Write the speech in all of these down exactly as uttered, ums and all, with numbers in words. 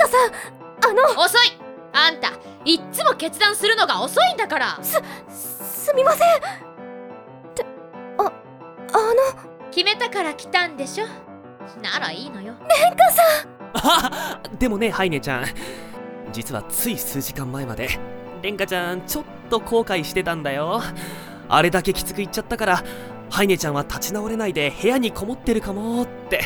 さん、あの遅い。あんたいっつも決断するのが遅いんだから。 すすみません。ってああの決めたから来たんでしょ。ならいいのよ。 レンカさあでもねハイネちゃん、実はつい数時間前までレンカちゃんちょっと後悔してたんだよ。あれだけきつく言っちゃったからハイネちゃんは立ち直れないで部屋にこもってるかもって。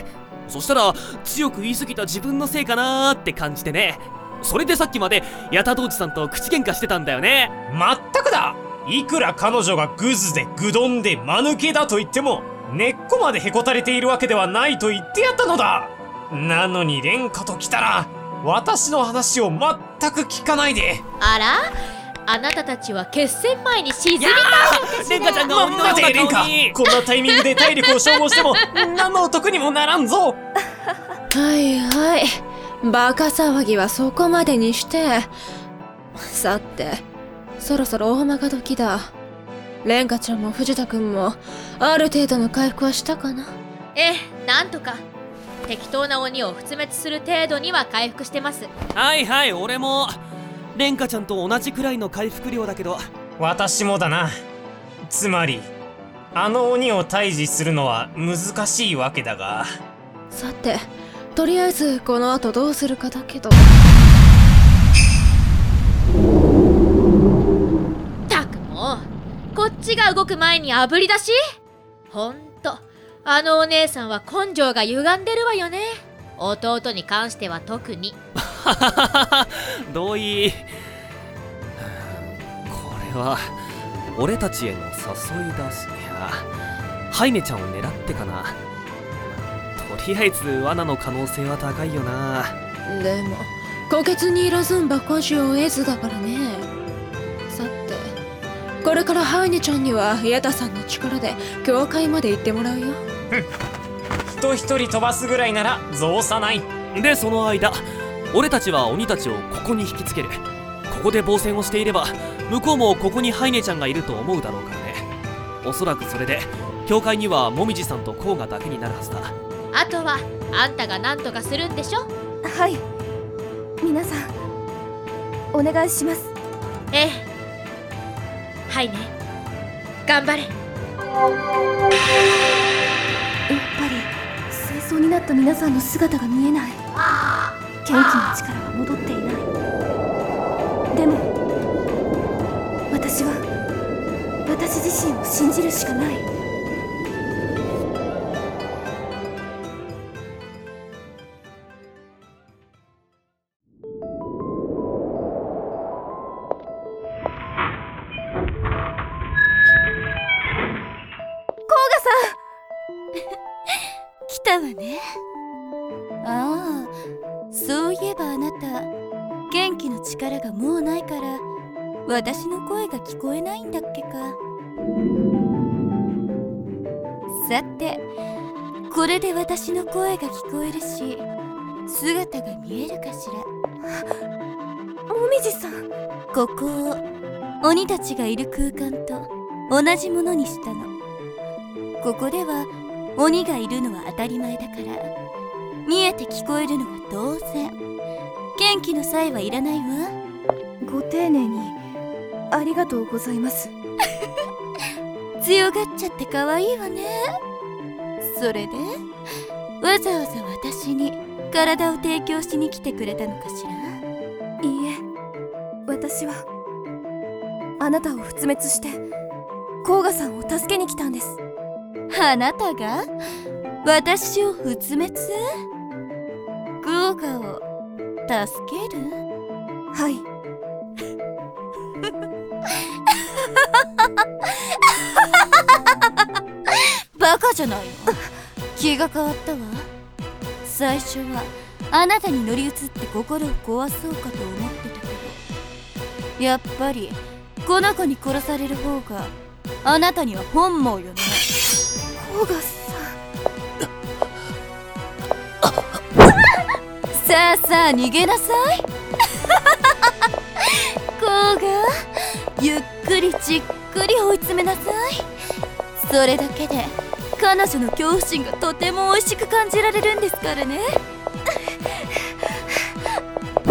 そしたら強く言い過ぎた自分のせいかなーって感じてね。それでさっきまでヤタドウチさんと口喧嘩してたんだよね。 まったくだ。いくら彼女がグズでグドンで間抜けだと言っても根っこまでへこたれているわけではないと言ってやったのだ。なのにレンカと来たら私の話を全く聞かないで。 あら、あなたたちは決戦前に沈みたいのかしら。 レンカちゃんが鬼のような待てレンカ、 顔に。 こんなタイミングで体力を消耗しても何の得にもならんぞ。 はいはい、バカ騒ぎはそこまでにして。さてそろそろ大まか時だ。レンカちゃんも藤田くんもある程度の回復はしたかな。 ええ、なんとか適当な鬼を不滅する程度には回復してます。 はいはい、俺もレンカちゃんと同じくらいの回復量だけど。 私もだな。つまりあの鬼を退治するのは難しいわけだが。 さてとりあえずこの後どうするかだけど。 たくもうこっちが動く前にあぶり出し。ほんとあのお姉さんは根性が歪んでるわよね。弟に関しては特に。 同意。これは俺たちへの誘い出しやハイネちゃんを狙ってかな。とりあえず罠の可能性は高いよな。 でも虎穴にいらずんば古樹を得ずだからね。さてこれからハイネちゃんにはヤタさんの力で教会まで行ってもらうよ。 人一人飛ばすぐらいなら造作ない。 でその間俺たちは鬼たちをここに引きつける。ここで防戦をしていれば向こうもここにハイネちゃんがいると思うだろうからね。おそらくそれで教会にはもみじさんとコウガだけになるはずだ。 あとはあんたが何とかするんでしょ。 はい、皆さんお願いします。 ええ、はいね、頑張れ。 やっぱり清掃になった皆さんの姿が見えない。元気の力は戻っていない。でも私は私自身を信じるしかない。 来たわね。ああ、そういえばあなた元気の力がもうないから私の声が聞こえないんだっけか。さてこれで私の声が聞こえるし姿が見えるかしら。 もみじさん、 ここを鬼たちがいる空間と同じものにしたの。ここでは鬼がいるのは当たり前だから見えて聞こえるのは当然。元気の際はいらないわ。 ご丁寧にありがとうございます。 強がっちゃって可愛いわね。それでわざわざ私に体を提供しに来てくれたのかしら。 いいえ、私はあなたを不滅してコウガさんを助けに来たんです。 あなたが私を不滅？ゴーガを助ける？ はい。 バカじゃないの。気が変わったわ。最初はあなたに乗り移って心を壊そうかと思ってたけどやっぱりこの子に殺される方があなたには本望よね。 コウガさんさあさあ逃げなさい。コウガゆっくりじっくり追い詰めなさい。それだけで彼女の恐怖心がとても美味しく感じられるんですからね。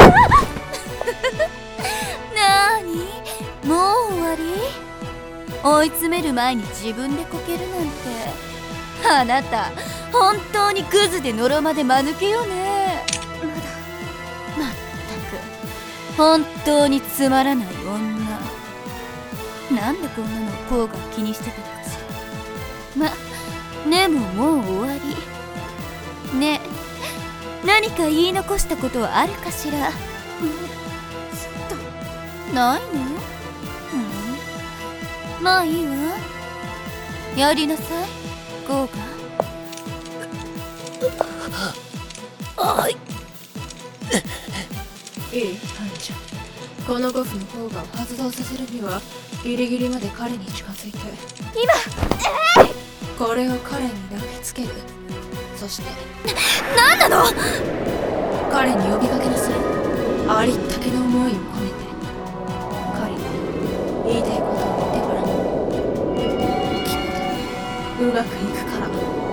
追い詰める前に自分でこけるなんて、あなた本当にクズで呪まで間抜けよね。まったく本当につまらない女。なんでこんなのこうが気にしてたのかしら。ま、でももう終わりね。え、何か言い残したことはあるかしら。ないの？うん、まあいいわ。やりなさい、ゴーガ。あい。 いい、ハイネちゃん。このゴフの方が発動させるにはギリギリまで彼に近づいて、 今、 えー、これを彼に投げつける。そして何なの？ 彼に呼びかけなさい。ありったけの思いを込めて。彼に言いたいことを言ってごらん。きっとうまくいくから。